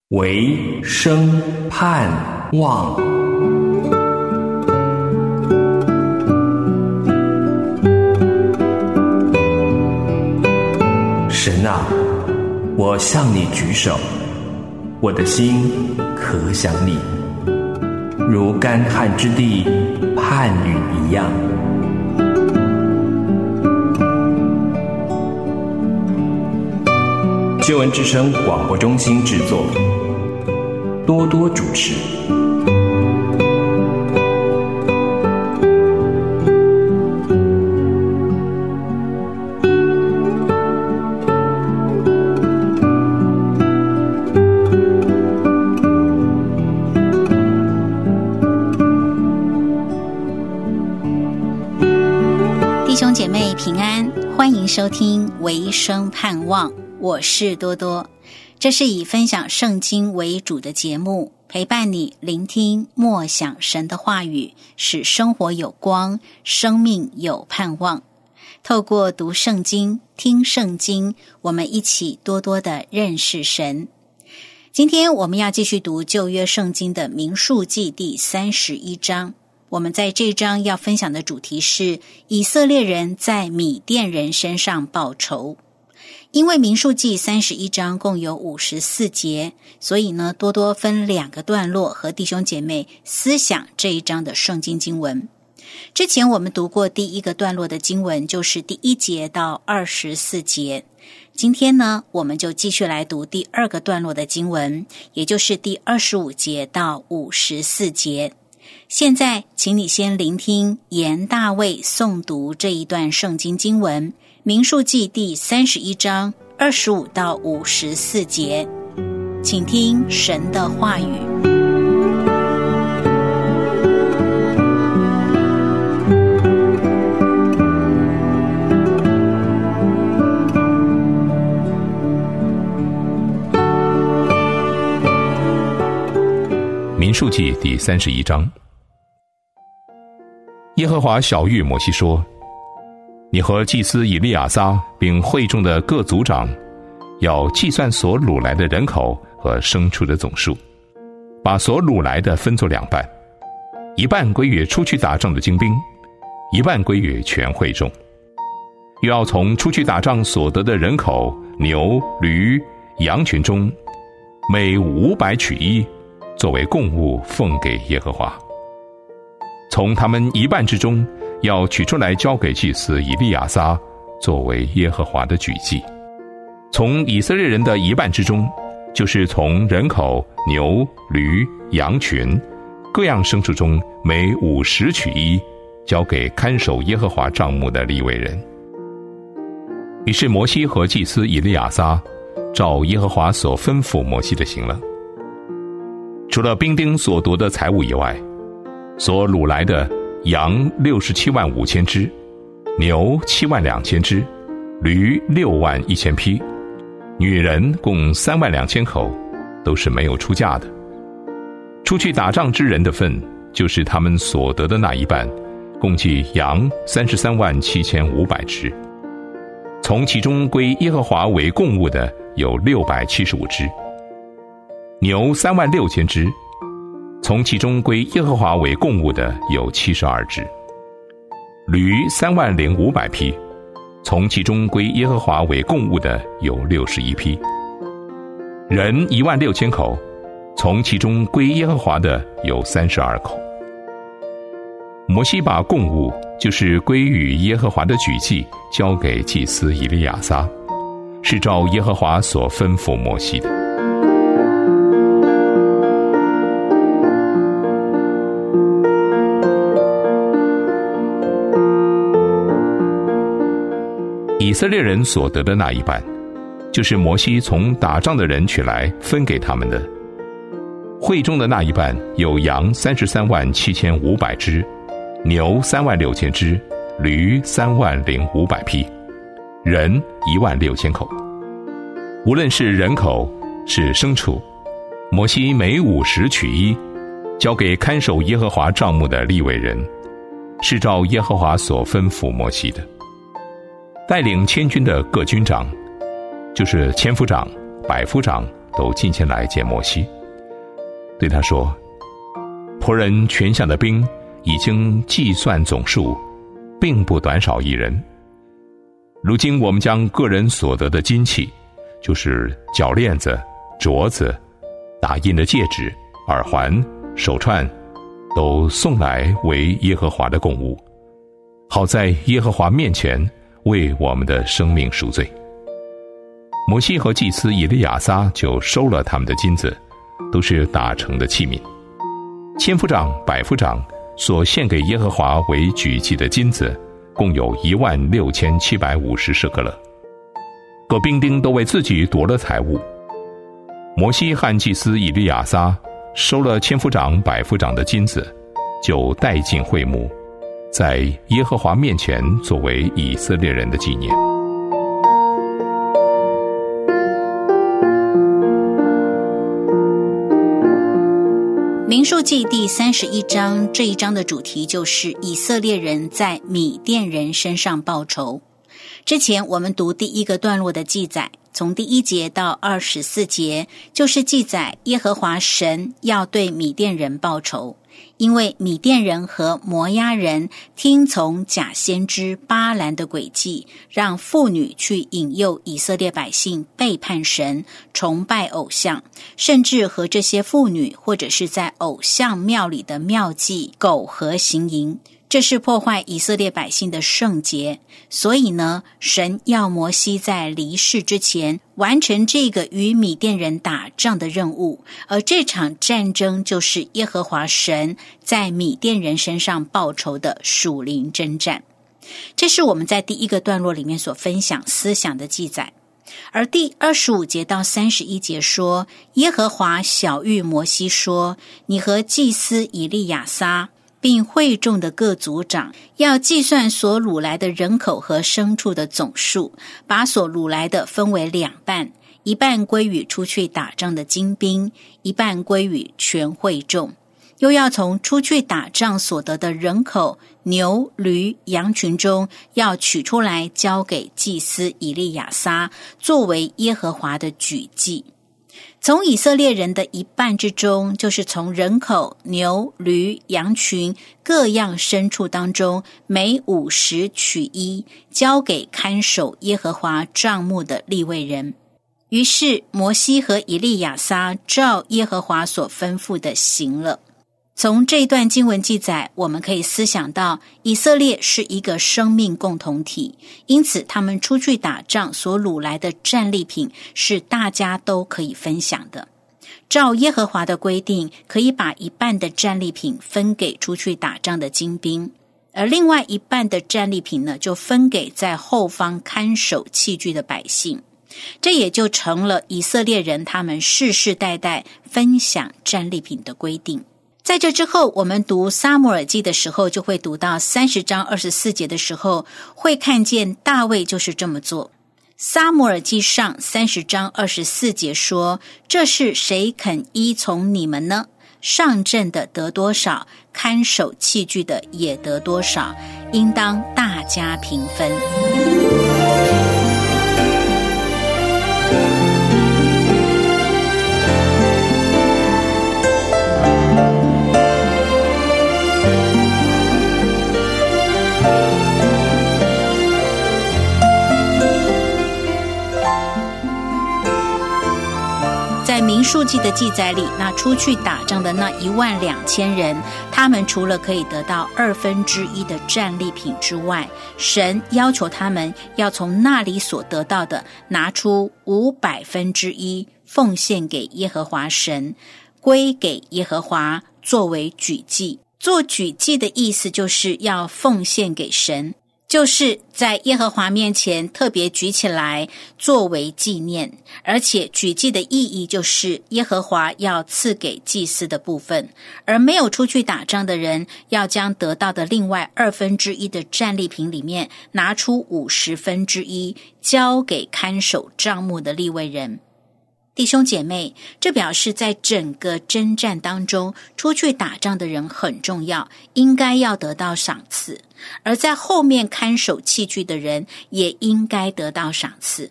唯生盼望。神啊，我向你举手，我的心可想你，如干旱之地盼雨一样。救恩之声广播中心制作，多多主持。 弟兄姐妹平安，欢迎收听唯生盼望，我是多多。这是以分享圣经为主的节目，陪伴你聆听默想神的话语，使生活有光，生命有盼望。透过读圣经、听圣经，我们一起多多的认识神。今天我们要继续读旧约圣经的民数记第31章。我们在这章要分享的主题是以色列人在米甸人身上报仇。因为民数记31章共有54节，所以呢，多多分2个段落和弟兄姐妹思想这一章的圣经经文。之前我们读过第1个段落的经文，就是第1节到24节。今天呢，我们就继续来读第2个段落的经文，也就是第25节到54节。现在请你先聆听严大卫诵读这一段圣经经文，民数记第31章25到54节，请听神的话语。 民数记第31章。耶和华晓谕摩西说，你和祭司以利亚撒并会众的各族长要计算所掳来的人口和牲畜的总数，把所掳来的分作2半，一半归于出去打仗的精兵，一半归于全会众。又要从出去打仗所得的人口、牛、驴、羊群中，每500取1，作为供物奉给耶和华。从他们一半之中，要取出来交给祭司以利亚撒，作为耶和华的举祭。从以色列人的一半之中，就是从人口、牛、驴、羊群各样牲畜中，每50取1，交给看守耶和华帐幕的利未人。于是摩西和祭司以利亚撒照耶和华所吩咐摩西的行了。除了兵丁所夺的财物以外，所掳来的羊67万5千只，牛7万2千只，驴6万1千匹，女人共3万2千口，都是没有出价的。出去打仗之人的份，就是他们所得的那一半，共计羊33万7千500只。从其中归耶和华为供物的有675只，牛3万6千只，从其中归耶和华为供物的有72只，驴3万500匹，从其中归耶和华为供物的有61匹，人1万6千口，从其中归耶和华的有32口。摩西把供物，就是归于耶和华的举祭，交给祭司以利亚撒，是照耶和华所吩咐摩西的。以色列人所得的那一半，就是摩西从打仗的人取来分给他们的。会中的那一半有羊33万7千500只，牛3万6千只，驴3万500匹，人1万6千口。无论是人口是牲畜，摩西每50取1，交给看守耶和华帐幕的利未人，是照耶和华所吩咐摩西的。带领千军的各军长，就是千夫长、百夫长、 都进前来见摩西，对他说：仆人全饷的兵已经计算总数，并不短少一人。如今我们将个人所得的金器，就是脚链子、镯子、打印的戒指、耳环、手串，都送来为耶和华的供物，好在耶和华面前为我们的生命赎罪。摩西和祭司以利亚撒就收了他们的金子，都是打成的器皿。千夫长、百夫长所献给耶和华为举祭的金子，共有16750舍客勒。各兵丁都为自己夺了财物。摩西和祭司以利亚撒收了千夫长、百夫长的金子，就带进会幕，在耶和华面前作为以色列人的纪念。 民数记第31章，这一章的主题就是以色列人在米甸人身上报仇。之前我们读第一个段落的记载，从第1节到24节，就是记载耶和华神要对米甸人报仇，因为米甸人和摩押人听从假先知巴兰的诡计，让妇女去引诱以色列百姓背叛神，崇拜偶像，甚至和这些妇女或者是在偶像庙里的庙妓苟合行淫，这是破坏以色列百姓的圣洁。所以呢，神要摩西在离世之前完成这个与米甸人打仗的任务，而这场战争就是耶和华神在米甸人身上报仇的属灵征战。这是我们在第一个段落里面所分享思想的记载。而第25节到31节说，耶和华晓谕摩西说，你和祭司以利亚撒并会众的各族长要计算所掳来的人口和牲畜的总数，把所掳来的分为2半，一半归于出去打仗的精兵，一半归于全会众。又要从出去打仗所得的人口、牛、驴、羊群中要取出来，交给祭司以利亚撒，作为耶和华的举祭。从以色列人的一半之中，就是从人口、牛、驴、羊群各样牲畜当中，每50取1，交给看守耶和华帐幕的利未人。于是摩西和以利亚撒照耶和华所吩咐的行了。从这段经文记载，我们可以思想到以色列是一个生命共同体，因此他们出去打仗所掳来的战利品是大家都可以分享的。照耶和华的规定，可以把一半的战利品分给出去打仗的精兵，而另外一半的战利品呢，就分给在后方看守器具的百姓。这也就成了以色列人他们世世代代分享战利品的规定。在这之后，我们读撒母耳记的时候，就会读到30章24节的时候，会看见大卫就是这么做。撒母耳记上30章24节说，这是谁肯依从你们呢？上阵的得多少，看守器具的也得多少，应当大家平分。在民数记的记载里，那出去打仗的那12000人，他们除了可以得到1/2的战利品之外，神要求他们要从那里所得到的拿出100%奉献给耶和华神，归给耶和华，作为举祭。做举祭的意思就是要奉献给神，就是在耶和华面前特别举起来作为纪念，而且举祭的意义就是耶和华要赐给祭司的部分，而没有出去打仗的人要将得到的另外1/2的战利品里面拿出50%交给看守帐幕的利未人。弟兄姐妹，这表示在整个征战当中，出去打仗的人很重要，应该要得到赏赐，而在后面看守器具的人也应该得到赏赐。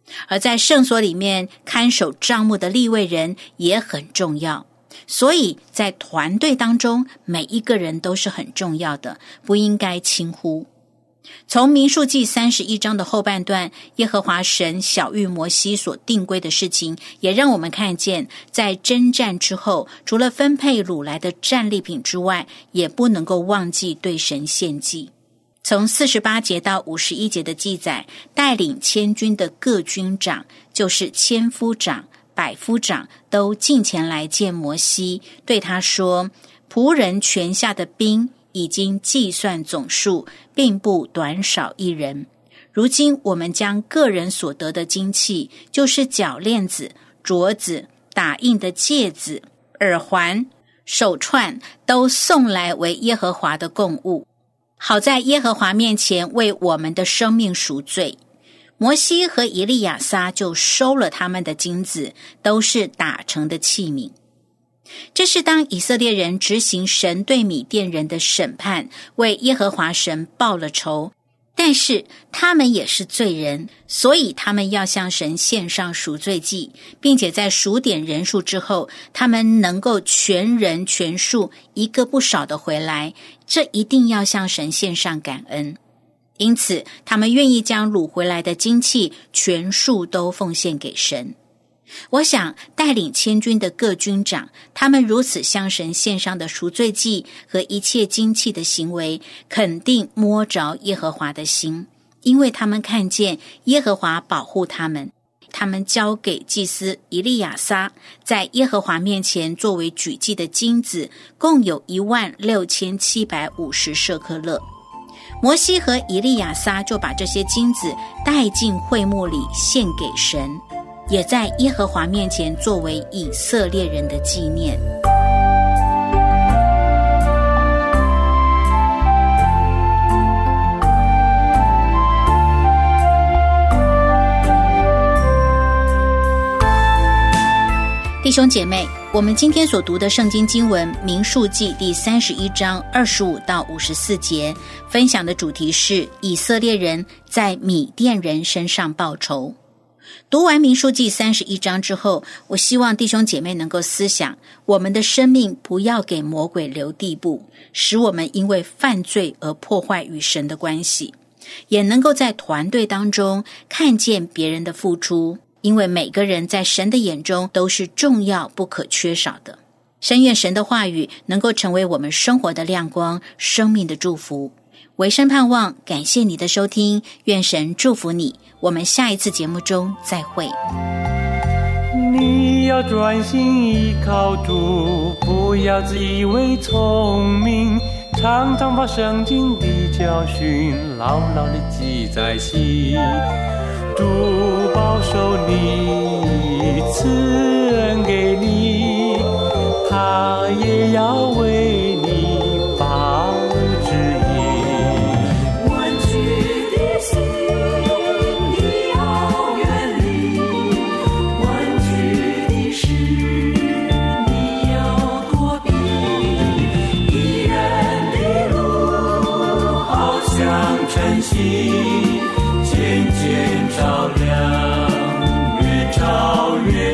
而在圣所里面看守帐幕的利未人也很重要，所以在团队当中每一个人都是很重要的，不应该轻忽。从民数记31章的后半段，耶和华神晓谕摩西所定规的事情，也让我们看见在征战之后，除了分配掳来的战利品之外，也不能够忘记对神献祭。从48节到51节的记载，带领千军的各军长，就是千夫长、百夫长，都进前来见摩西，对他说，仆人全下的兵已经计算总数，并不短少一人。如今我们将个人所得的金器，就是脚链子、镯子、打印的戒指、耳环、手串，都送来为耶和华的供物，好在耶和华面前为我们的生命赎罪。摩西和以利亚撒就收了他们的金子，都是打成的器皿。这是当以色列人执行神对米甸人的审判，为耶和华神报了仇，但是他们也是罪人，所以他们要向神献上赎罪祭，并且在数点人数之后，他们能够全人全数一个不少的回来，这一定要向神献上感恩。因此他们愿意将掳回来的金器全数都奉献给神。我想带领千军的各军长，他们如此向神献上的赎罪祭和一切金器的行为，肯定摸着耶和华的心，因为他们看见耶和华保护他们。他们交给祭司以利亚撒，在耶和华面前作为举祭的金子，共有16750舍客勒。摩西和以利亚撒就把这些金子带进会幕里献给神，也在耶和华面前作为以色列人的纪念。弟兄姐妹，我们今天所读的圣经经文民数记第31章25到54节，分享的主题是以色列人在米甸人身上报仇。读完民数记31章之后，我希望弟兄姐妹能够思想，我们的生命不要给魔鬼留地步，使我们因为犯罪而破坏与神的关系，也能够在团队当中看见别人的付出，因为每个人在神的眼中都是重要不可缺少的。深愿神的话语能够成为我们生活的亮光，生命的祝福。唯生盼望，感谢你的收听，愿神祝福你，我们下一次节目中再会。 你要专心依靠主，不要自以为聪明，常常把圣经的教训牢牢地记在心。主保守你，赐恩给你，他也要为你把指引。 弯曲的心你要远离，弯曲的事你要躲避，义人的路好像晨曦，渐渐照亮，越照越